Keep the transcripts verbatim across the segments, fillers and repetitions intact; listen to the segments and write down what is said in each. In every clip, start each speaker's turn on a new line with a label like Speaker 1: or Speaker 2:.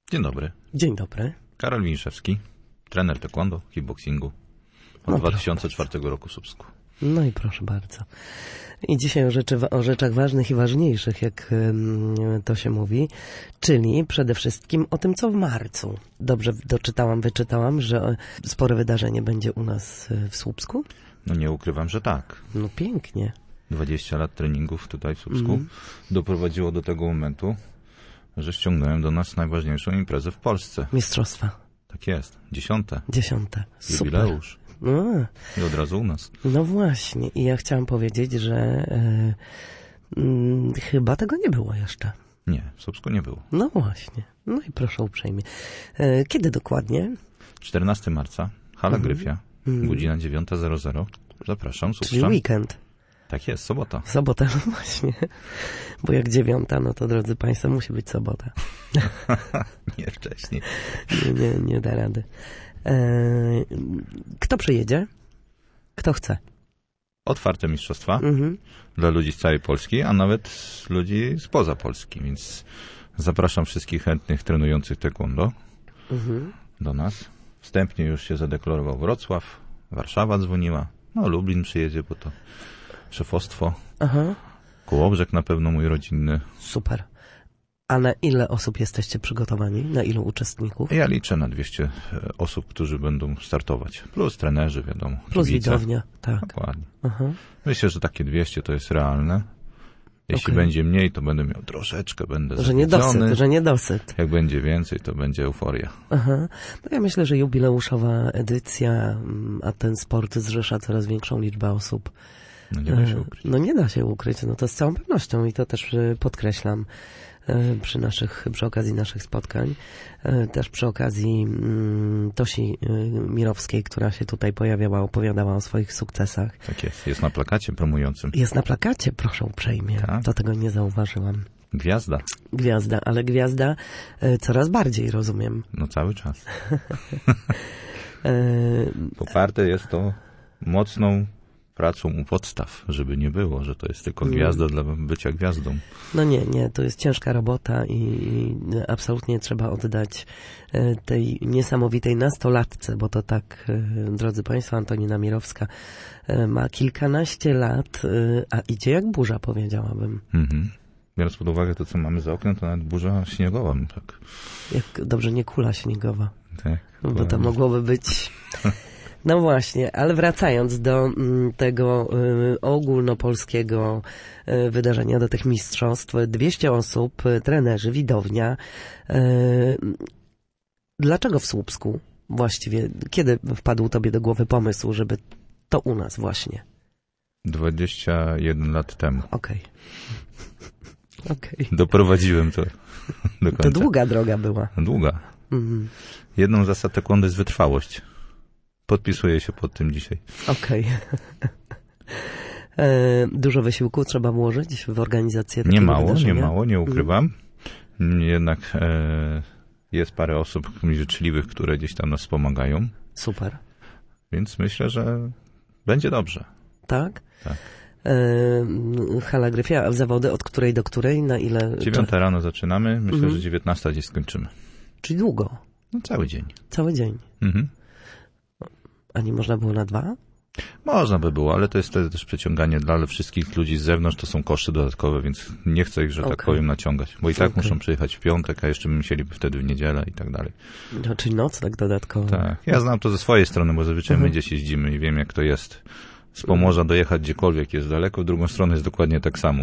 Speaker 1: Dzień dobry.
Speaker 2: Dzień dobry.
Speaker 1: Karol Winiszewski, trener taekwondo, kickboxingu od
Speaker 2: No
Speaker 1: dwa tysiące czwartego roku w Słupsku.
Speaker 2: No i proszę bardzo. I dzisiaj o, rzeczy, o rzeczach ważnych i ważniejszych, jak to się mówi, czyli przede wszystkim o tym, co w marcu. Dobrze doczytałam, wyczytałam, że spore wydarzenie będzie u nas w Słupsku?
Speaker 1: No nie ukrywam, że tak.
Speaker 2: No pięknie.
Speaker 1: dwadzieścia lat treningów tutaj w Słupsku
Speaker 2: Mm.
Speaker 1: doprowadziło do tego momentu, że ściągnąłem do nas najważniejszą imprezę w Polsce.
Speaker 2: Mistrzostwa.
Speaker 1: Tak jest. Dziesiąte.
Speaker 2: Dziesiąte. Super.
Speaker 1: Jubileusz.
Speaker 2: No,
Speaker 1: I od razu u nas.
Speaker 2: no właśnie. I ja chciałam powiedzieć, że e, mm, chyba tego nie było jeszcze.
Speaker 1: Nie, w Słupsku nie było.
Speaker 2: No właśnie. No i proszę uprzejmie. E, kiedy dokładnie?
Speaker 1: czternastego marca, hala
Speaker 2: Mhm.
Speaker 1: Gryfia,
Speaker 2: Mhm.
Speaker 1: godzina dziewiąta zero zero. Zapraszam,
Speaker 2: Czyli
Speaker 1: Słupszczan.
Speaker 2: weekend.
Speaker 1: Tak jest, sobota.
Speaker 2: Sobota, no właśnie. Bo jak dziewiąta, no to drodzy Państwo, musi być sobota.
Speaker 1: Nie wcześniej.
Speaker 2: Nie, nie, nie da rady. E, kto przyjedzie? Kto chce?
Speaker 1: Otwarte mistrzostwa
Speaker 2: Mhm.
Speaker 1: dla ludzi z całej Polski, a nawet ludzi spoza Polski, więc zapraszam wszystkich chętnych trenujących taekwondo
Speaker 2: Mhm.
Speaker 1: do nas. Wstępnie już się zadeklarował Wrocław, Warszawa dzwoniła, no Lublin przyjedzie, bo to szefostwo,
Speaker 2: Aha,
Speaker 1: Kołobrzeg na pewno mój rodzinny.
Speaker 2: super. A na ile osób jesteście przygotowani? Na ilu uczestników?
Speaker 1: Ja liczę na dwieście osób, którzy będą startować, plus trenerzy, wiadomo.
Speaker 2: Plus
Speaker 1: kibice.
Speaker 2: widownia, tak.
Speaker 1: Dokładnie.
Speaker 2: Aha.
Speaker 1: Myślę, że takie dwieście to jest realne. Jeśli
Speaker 2: Okej.
Speaker 1: będzie mniej, to będę miał troszeczkę, będę
Speaker 2: Że nie
Speaker 1: zachwycony.
Speaker 2: dosyt, że nie dosyt.
Speaker 1: Jak będzie więcej, to będzie euforia.
Speaker 2: Aha. No ja myślę, że jubileuszowa edycja, mm, a ten sport zrzesza coraz większą liczbę osób.
Speaker 1: No nie da się
Speaker 2: E,
Speaker 1: ukryć.
Speaker 2: No nie da się ukryć, no to z całą pewnością i to też e, podkreślam e, przy naszych, przy okazji naszych spotkań. E, Też przy okazji mm, Tosi e, Mirowskiej, która się tutaj pojawiała, opowiadała o swoich sukcesach.
Speaker 1: Tak jest. Jest na plakacie promującym.
Speaker 2: Jest na plakacie, proszę uprzejmie.
Speaker 1: Tak.
Speaker 2: To tego nie zauważyłam.
Speaker 1: Gwiazda.
Speaker 2: Gwiazda, ale gwiazda e, coraz bardziej, rozumiem.
Speaker 1: No cały czas.
Speaker 2: E,
Speaker 1: Poparte jest to mocną pracą u podstaw, żeby nie było, że to jest tylko
Speaker 2: Mm.
Speaker 1: gwiazda dla bycia gwiazdą.
Speaker 2: No nie, nie, to jest ciężka robota i, i absolutnie trzeba oddać e, tej niesamowitej nastolatce, bo to tak, e, drodzy Państwo, Antonina Mirowska e, ma kilkanaście lat, e, a idzie jak burza, powiedziałabym.
Speaker 1: Mhm. Biorąc pod uwagę to, co mamy za oknem, to nawet burza śniegowa. Tak.
Speaker 2: Jak dobrze, nie kula śniegowa,
Speaker 1: Tak.
Speaker 2: no bo to mogłoby być... No właśnie, ale wracając do mm, tego y, ogólnopolskiego y, wydarzenia, do tych mistrzostw, dwieście osób, y, trenerzy, widownia. Y, dlaczego w Słupsku właściwie? Kiedy wpadł Tobie do głowy pomysł, żeby to u nas właśnie?
Speaker 1: dwadzieścia jeden lat temu.
Speaker 2: Okej. Okej.
Speaker 1: Doprowadziłem to do końca.
Speaker 2: To długa droga była.
Speaker 1: Długa.
Speaker 2: Mhm.
Speaker 1: Jedną z zasad taekwondo jest wytrwałość. Podpisuję się pod tym dzisiaj.
Speaker 2: Okej. E, Dużo wysiłku trzeba włożyć w organizację takiego
Speaker 1: Nie mało,
Speaker 2: wydarzenia?
Speaker 1: nie mało, nie ukrywam. Jednak e, jest parę osób życzliwych, które gdzieś tam nas wspomagają,
Speaker 2: Super.
Speaker 1: więc myślę, że będzie dobrze.
Speaker 2: Tak?
Speaker 1: Tak.
Speaker 2: E, hala Gryfia, a zawody od której do której? Na ile?
Speaker 1: Dziewiąta rano zaczynamy, myślę,
Speaker 2: Mhm.
Speaker 1: że dziewiętnasta gdzieś skończymy.
Speaker 2: Czyli długo.
Speaker 1: No cały dzień.
Speaker 2: Cały dzień.
Speaker 1: Mhm.
Speaker 2: A nie można było na dwa?
Speaker 1: Można by było, ale to jest wtedy też przeciąganie dla wszystkich ludzi z zewnątrz, to są koszty dodatkowe, więc nie chcę ich, że tak
Speaker 2: Okej.
Speaker 1: powiem, naciągać, bo i tak
Speaker 2: Okej.
Speaker 1: muszą przyjechać w piątek, a jeszcze musieliby wtedy w niedzielę i tak dalej.
Speaker 2: No, czyli nocleg dodatkowy.
Speaker 1: Tak, ja znam to ze swojej strony, bo zazwyczaj
Speaker 2: Mhm.
Speaker 1: my gdzieś jeździmy i wiem, jak to jest. Z Pomorza dojechać gdziekolwiek jest daleko, w drugą stronę jest dokładnie tak samo.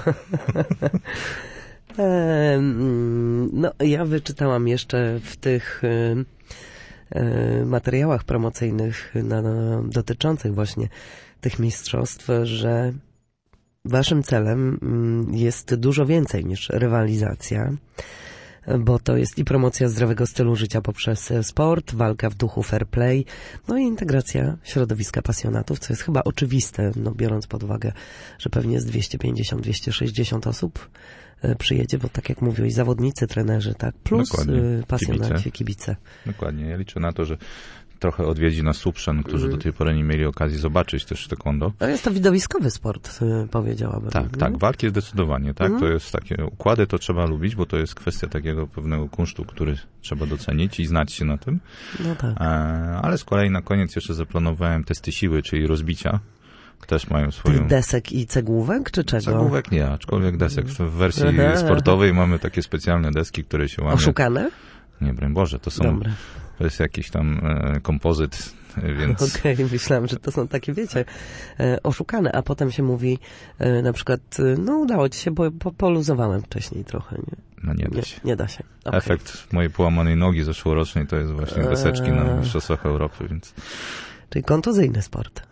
Speaker 2: E, mm, no, ja wyczytałam jeszcze w tych e, e, materiałach promocyjnych na, na, dotyczących właśnie tych mistrzostw, że waszym celem mm, jest dużo więcej niż rywalizacja, bo to jest i promocja zdrowego stylu życia poprzez sport, walka w duchu fair play, no i integracja środowiska pasjonatów, co jest chyba oczywiste, no biorąc pod uwagę, że pewnie jest dwieście pięćdziesiąt do dwustu sześćdziesięciu osób e, przyjedzie, bo tak jak mówił, i zawodnicy, trenerzy, tak, plus
Speaker 1: Dokładnie.
Speaker 2: e, pasjonaci,
Speaker 1: Kibice.
Speaker 2: kibice.
Speaker 1: Dokładnie, ja liczę na to, że trochę odwiedzi nas Suprzan, którzy
Speaker 2: Mhm.
Speaker 1: do tej pory nie mieli okazji zobaczyć też taekwondo.
Speaker 2: No jest to widowiskowy sport, y, powiedziałabym.
Speaker 1: Tak,
Speaker 2: nie?
Speaker 1: tak, walki zdecydowanie, tak,
Speaker 2: Mhm.
Speaker 1: to jest takie, układy to trzeba lubić, bo to jest kwestia takiego pewnego kunsztu, który trzeba docenić i znać się na tym,
Speaker 2: No tak.
Speaker 1: e, ale z kolei na koniec jeszcze zaplanowałem testy siły, czyli rozbicia, też mają swoją...
Speaker 2: Tych desek i cegłówek, czy czego?
Speaker 1: Cegłówek nie, aczkolwiek desek. W wersji
Speaker 2: Aha,
Speaker 1: sportowej mamy takie specjalne deski, które się łamie.
Speaker 2: Oszukane?
Speaker 1: Nie, broń Boże, to są,
Speaker 2: Dobra.
Speaker 1: to jest jakiś tam e, kompozyt, e, więc...
Speaker 2: Okej, myślałem, że to są takie, wiecie, e, oszukane, a potem się mówi e, na przykład, e, no udało ci się, bo po, poluzowałem wcześniej trochę, nie?
Speaker 1: No nie da
Speaker 2: Nie,
Speaker 1: się.
Speaker 2: nie da się. Okay.
Speaker 1: Efekt mojej połamanej nogi zeszłorocznej to jest właśnie deseczki na
Speaker 2: Eee.
Speaker 1: Mistrzostwach Europy, więc...
Speaker 2: Czyli kontuzyjny sport.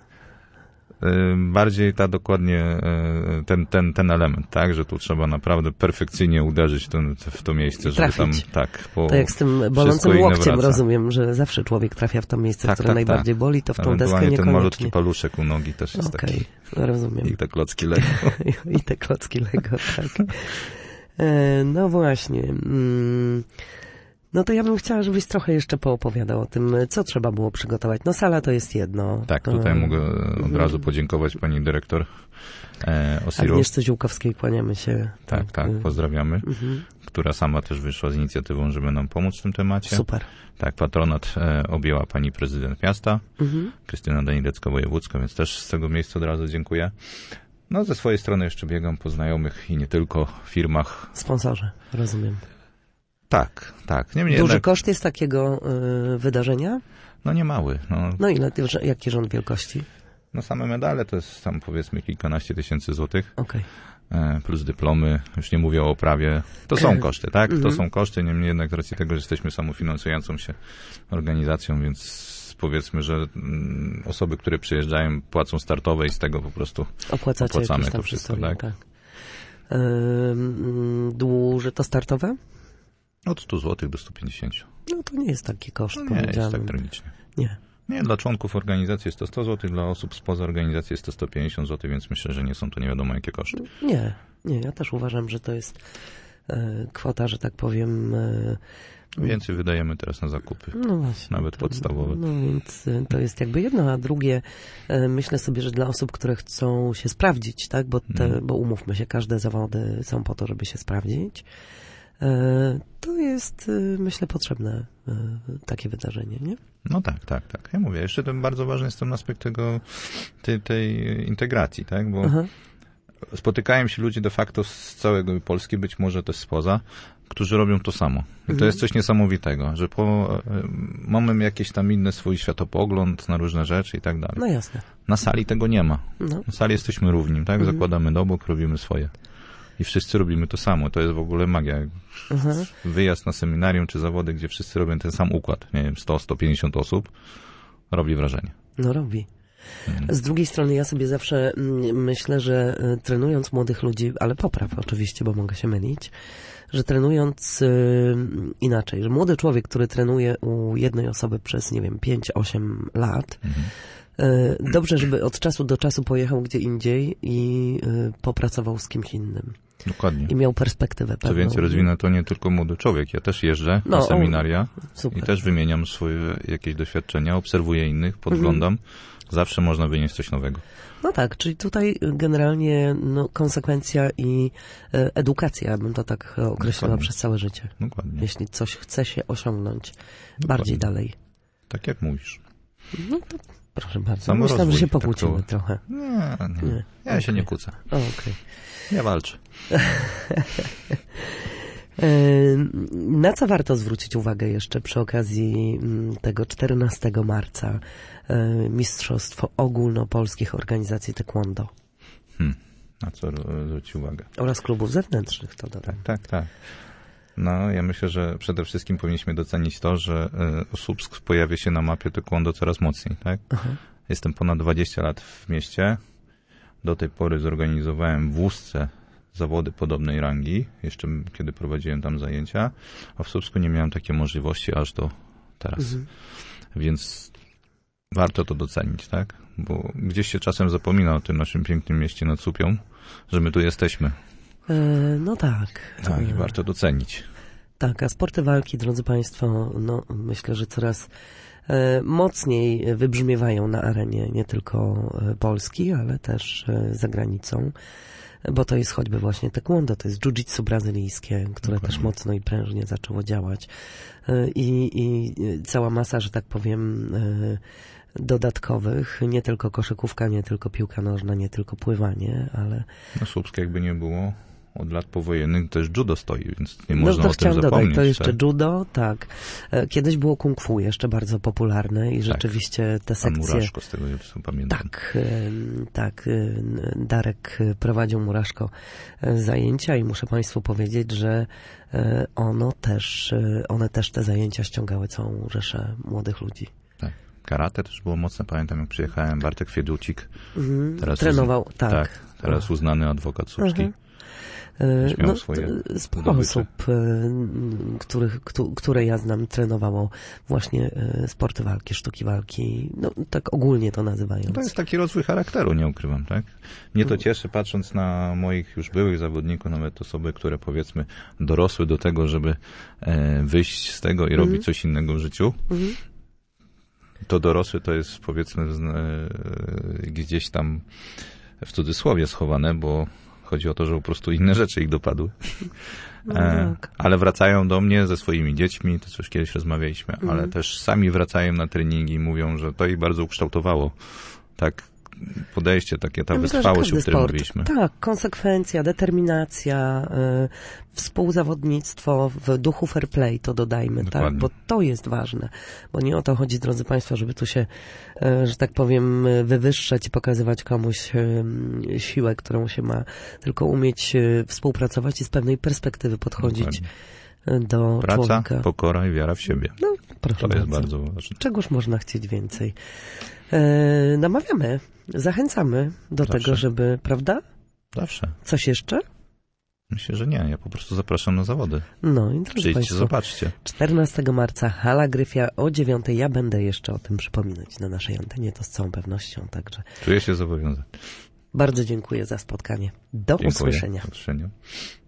Speaker 1: E, bardziej ta dokładnie e, ten, ten, ten element, tak, że tu trzeba naprawdę perfekcyjnie uderzyć ten, w to miejsce, żeby
Speaker 2: Trafić.
Speaker 1: tam, tak, po
Speaker 2: To jak z tym
Speaker 1: wszystko
Speaker 2: bolącym
Speaker 1: inne
Speaker 2: łokciem,
Speaker 1: wraca.
Speaker 2: rozumiem, że zawsze człowiek trafia w to miejsce,
Speaker 1: Tak,
Speaker 2: które
Speaker 1: tak,
Speaker 2: najbardziej
Speaker 1: tak.
Speaker 2: boli, to w tą deskę
Speaker 1: Ewentualnie ten malutki
Speaker 2: niekoniecznie.
Speaker 1: paluszek u nogi też jest
Speaker 2: Okej,
Speaker 1: taki.
Speaker 2: rozumiem.
Speaker 1: I te klocki Lego.
Speaker 2: I te klocki Lego, tak. E, no właśnie. Mm, no to ja bym chciała, żebyś trochę jeszcze poopowiadał o tym, co trzeba było przygotować. No sala to jest jedno.
Speaker 1: Tak, tutaj
Speaker 2: E,
Speaker 1: mogę od razu podziękować pani dyrektor e, Osiru.
Speaker 2: Agnieszce Ziółkowskiej kłaniamy się.
Speaker 1: Tak, tak, pozdrawiamy.
Speaker 2: Mhm.
Speaker 1: Która sama też wyszła z inicjatywą, żeby nam pomóc w tym temacie.
Speaker 2: Super.
Speaker 1: Tak, patronat e, objęła pani prezydent miasta,
Speaker 2: Mhm.
Speaker 1: Krystyna Danilecka-Wojewódzka, więc też z tego miejsca od razu dziękuję. No, ze swojej strony jeszcze biegam po znajomych i nie tylko firmach.
Speaker 2: Sponsorzy, rozumiem.
Speaker 1: Tak, tak. Niemniej
Speaker 2: Duży
Speaker 1: jednak,
Speaker 2: koszt jest takiego y, wydarzenia?
Speaker 1: no nie mały. No,
Speaker 2: No ile, ty- jaki rząd wielkości?
Speaker 1: no same medale to jest tam powiedzmy kilkanaście tysięcy złotych.
Speaker 2: Okej.
Speaker 1: E, plus dyplomy, już nie mówię o oprawie. To są koszty, tak? To
Speaker 2: Mhm.
Speaker 1: są koszty, niemniej jednak z racji tego, że jesteśmy samofinansującą się organizacją, więc powiedzmy, że mm, osoby, które przyjeżdżają, płacą startowe i z tego po prostu
Speaker 2: Opłacacie
Speaker 1: opłacamy
Speaker 2: jakieś tam
Speaker 1: to wszystko,
Speaker 2: historie,
Speaker 1: tak?
Speaker 2: Ym, duże to startowe?
Speaker 1: Od stu złotych do stu pięćdziesięciu.
Speaker 2: No to nie jest taki koszt,
Speaker 1: No nie jest
Speaker 2: powiedziałbym.
Speaker 1: tak tragicznie.
Speaker 2: Nie.
Speaker 1: Nie, dla członków organizacji jest to sto złotych, dla osób spoza organizacji jest to sto pięćdziesiąt złotych, więc myślę, że nie są to nie wiadomo jakie koszty.
Speaker 2: Nie, nie, ja też uważam, że to jest e, kwota, że tak powiem. E,
Speaker 1: Więcej wydajemy teraz na zakupy,
Speaker 2: no właśnie.
Speaker 1: nawet podstawowe.
Speaker 2: No więc e, to jest jakby jedno, a drugie e, myślę sobie, że dla osób, które chcą się sprawdzić, tak, bo, te,
Speaker 1: Mhm.
Speaker 2: bo umówmy się, każde zawody są po to, żeby się sprawdzić. E, to jest, e, myślę, potrzebne e, takie wydarzenie, nie?
Speaker 1: No tak, tak, tak. Ja mówię, jeszcze ten bardzo ważny jest ten aspekt tego, tej, tej integracji, tak, bo
Speaker 2: Aha.
Speaker 1: spotykają się ludzie de facto z całego Polski, być może też spoza, którzy robią to samo. I to
Speaker 2: Mhm.
Speaker 1: jest coś niesamowitego, że po, e, mamy jakiś tam inny swój światopogląd na różne rzeczy i tak dalej.
Speaker 2: No jasne.
Speaker 1: Na sali tego nie ma.
Speaker 2: No.
Speaker 1: Na sali jesteśmy równi, tak?
Speaker 2: Mhm.
Speaker 1: Zakładamy do bok, robimy swoje. I wszyscy robimy to samo. To jest w ogóle magia.
Speaker 2: Aha.
Speaker 1: Wyjazd na seminarium czy zawody, gdzie wszyscy robią ten sam układ. Nie wiem, sto, sto pięćdziesiąt osób. Robi wrażenie.
Speaker 2: No robi.
Speaker 1: Mhm.
Speaker 2: Z drugiej strony ja sobie zawsze mm, myślę, że y, trenując młodych ludzi, ale popraw oczywiście, bo mogę się mylić, że trenując y, inaczej, że młody człowiek, który trenuje u jednej osoby przez, nie wiem, pięć osiem lat,
Speaker 1: Mhm.
Speaker 2: y, dobrze, żeby od czasu do czasu pojechał gdzie indziej i y, popracował z kimś innym.
Speaker 1: Dokładnie.
Speaker 2: I miał perspektywę pewną.
Speaker 1: Co więcej, rozwinę to nie tylko młody człowiek. Ja też jeżdżę
Speaker 2: No,
Speaker 1: na seminaria
Speaker 2: Super.
Speaker 1: i też wymieniam swoje jakieś doświadczenia, obserwuję innych, podglądam. Zawsze można wynieść coś nowego.
Speaker 2: No tak, czyli tutaj generalnie no, konsekwencja i e, edukacja, bym to tak e, określiła,
Speaker 1: Dokładnie.
Speaker 2: przez całe życie.
Speaker 1: Dokładnie.
Speaker 2: Jeśli coś chce się osiągnąć
Speaker 1: Dokładnie.
Speaker 2: bardziej dalej.
Speaker 1: Tak jak mówisz.
Speaker 2: No to proszę bardzo.
Speaker 1: Samorozwój,
Speaker 2: Myślałem, że się
Speaker 1: tak
Speaker 2: pokłócimy
Speaker 1: to-
Speaker 2: trochę.
Speaker 1: Nie, nie.
Speaker 2: Nie.
Speaker 1: Ja
Speaker 2: Okej.
Speaker 1: się nie kłócę.
Speaker 2: O, okej.
Speaker 1: Ja walczę.
Speaker 2: E, Na co warto zwrócić uwagę jeszcze przy okazji mm, tego czternastego marca e, Mistrzostwo Ogólnopolskich Organizacji Taekwondo
Speaker 1: Hmm. Na co e, zwrócić uwagę?
Speaker 2: oraz klubów zewnętrznych, to dodam.
Speaker 1: Tak, tak. No, ja myślę, że przede wszystkim powinniśmy docenić to, że e, Słupsk pojawia się na mapie taekwondo coraz mocniej, tak?
Speaker 2: Aha.
Speaker 1: Jestem ponad dwadzieścia lat w mieście. Do tej pory zorganizowałem w Ustce zawody podobnej rangi, jeszcze kiedy prowadziłem tam zajęcia, a w Słupsku nie miałem takiej możliwości aż do teraz.
Speaker 2: Mhm.
Speaker 1: Więc warto to docenić, tak? Bo gdzieś się czasem zapomina o tym naszym pięknym mieście nad Słupią, że my tu jesteśmy.
Speaker 2: E, No tak.
Speaker 1: Tak, i
Speaker 2: E,
Speaker 1: warto docenić.
Speaker 2: Tak, a sporty walki, drodzy Państwo, no myślę, że coraz mocniej wybrzmiewają na arenie nie tylko Polski, ale też za granicą. Bo to jest choćby właśnie taekwondo, to jest jiu-jitsu brazylijskie, które
Speaker 1: Dokładnie.
Speaker 2: też mocno i prężnie zaczęło działać. I, i cała masa, że tak powiem, dodatkowych, nie tylko koszykówka, nie tylko piłka nożna, nie tylko pływanie, ale...
Speaker 1: No Słupsk jakby nie było, od lat powojennych też judo stoi, więc nie
Speaker 2: No
Speaker 1: można
Speaker 2: to
Speaker 1: o tym
Speaker 2: chciałam
Speaker 1: zapomnieć.
Speaker 2: dodać, to jeszcze
Speaker 1: tak?
Speaker 2: judo, tak. Kiedyś było kung fu jeszcze bardzo popularne i rzeczywiście te
Speaker 1: Pan
Speaker 2: sekcje...
Speaker 1: Muraszko, z tego co pamiętam.
Speaker 2: Tak, em, tak. em, Darek prowadził Muraszko e, zajęcia i muszę Państwu powiedzieć, że e, ono też, e, one też te zajęcia ściągały całą rzeszę młodych ludzi.
Speaker 1: Tak. Karate też było mocne, pamiętam jak przyjechałem, Bartek Wieducik.
Speaker 2: Mhm.
Speaker 1: Teraz
Speaker 2: Trenował,
Speaker 1: uzna-
Speaker 2: tak.
Speaker 1: tak. Teraz uznany adwokat słupski.
Speaker 2: Mhm. E,
Speaker 1: miał
Speaker 2: No,
Speaker 1: swoje
Speaker 2: t- sporo
Speaker 1: zdobycze.
Speaker 2: osób, e, których, któ- które ja znam, trenowało właśnie e, sporty walki, sztuki walki, no tak ogólnie to nazywając.
Speaker 1: To jest taki rozwój charakteru, nie ukrywam, tak? Mnie to cieszy, patrząc na moich już byłych zawodników, nawet osoby, które powiedzmy dorosły do tego, żeby e, wyjść z tego i
Speaker 2: Mhm.
Speaker 1: robić coś innego w życiu.
Speaker 2: Mhm.
Speaker 1: To dorosły to jest powiedzmy z- e, gdzieś tam w cudzysłowie schowane, bo chodzi o to, że po prostu inne rzeczy ich dopadły.
Speaker 2: No
Speaker 1: E,
Speaker 2: tak.
Speaker 1: ale wracają do mnie ze swoimi dziećmi, to co już kiedyś rozmawialiśmy,
Speaker 2: Mhm.
Speaker 1: ale też sami wracają na treningi i mówią, że to ich bardzo ukształtowało. Tak, podejście takie, ta
Speaker 2: Ja myślę, że
Speaker 1: wytrwałość, o
Speaker 2: każdy
Speaker 1: której
Speaker 2: sport.
Speaker 1: mówiliśmy.
Speaker 2: Tak, konsekwencja, determinacja, y, współzawodnictwo w duchu fair play, to dodajmy, tak,
Speaker 1: Dokładnie.
Speaker 2: bo to jest ważne, bo nie o to chodzi, drodzy Państwo, żeby tu się, y, że tak powiem, y, wywyższać i pokazywać komuś y, siłę, którą się ma, tylko umieć y, współpracować i z pewnej perspektywy podchodzić y, do
Speaker 1: Praca,
Speaker 2: człowieka.
Speaker 1: pokora i wiara w siebie.
Speaker 2: No, proszę
Speaker 1: To jest
Speaker 2: bardzo.
Speaker 1: bardzo ważne.
Speaker 2: Czegoż można chcieć więcej? E, namawiamy, zachęcamy do
Speaker 1: Zawsze.
Speaker 2: tego, żeby, prawda?
Speaker 1: Zawsze.
Speaker 2: Coś jeszcze?
Speaker 1: Myślę, że nie. Ja po prostu zapraszam na zawody.
Speaker 2: No i drodzy
Speaker 1: Przyjdźcie,
Speaker 2: Państwo,
Speaker 1: zobaczcie.
Speaker 2: czternastego marca Hala Gryfia o dziewiątej. Ja będę jeszcze o tym przypominać na naszej antenie, to z całą pewnością. Także
Speaker 1: Czuję się zobowiązany.
Speaker 2: bardzo dziękuję za spotkanie. Do
Speaker 1: Dziękuję.
Speaker 2: usłyszenia.
Speaker 1: Do usłyszenia.